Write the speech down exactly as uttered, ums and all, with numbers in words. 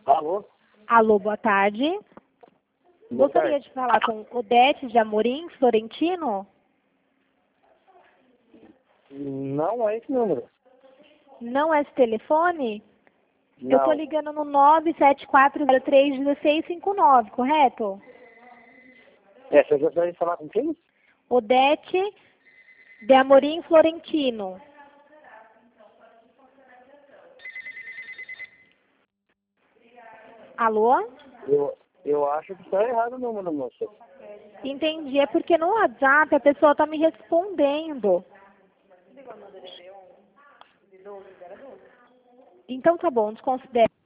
Alô? Alô, boa tarde. Boa Gostaria tarde. de falar com Odete de Amorim, Florentino? Não é esse número. Não é esse telefone? Não. Eu estou ligando no nove sete quatro zero três um seis cinco nove, correto? É, você gostaria de falar com quem? Odete de Amorim, Florentino. Alô? Eu, eu acho que está errado o número, moça. Entendi, é porque no WhatsApp a pessoa está me respondendo. Então tá bom, desconsidere.